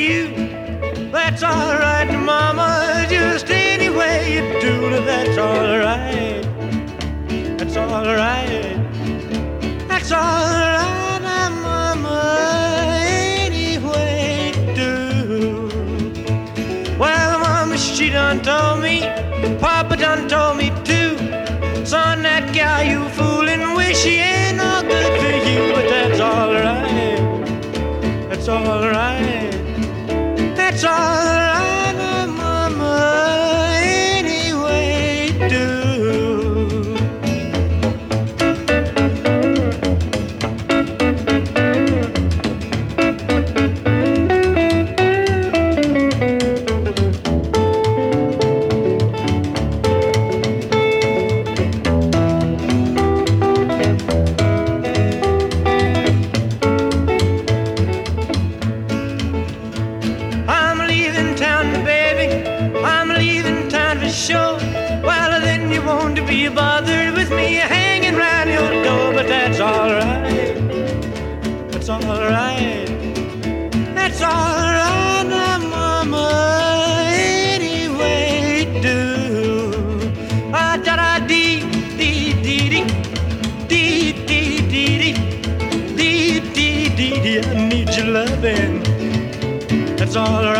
you. That's alright, Mama, just any way you do it, that's alright. That's alright. That's alright, Mama, any way you do. Well, Mama, she done told me, Papa done told me too. Son, that gal you foolin' with, she ain't no good for you, but that's alright. That's alright. That's alright, Mama, any way you do. Sure, well then you won't be bothered with me hanging round your door, but that's alright. That's alright. That's alright, Mama, any way you do. Ah, da da dee dee dee dee dee dee dee dee dee dee dee. I need your loving. That's alright.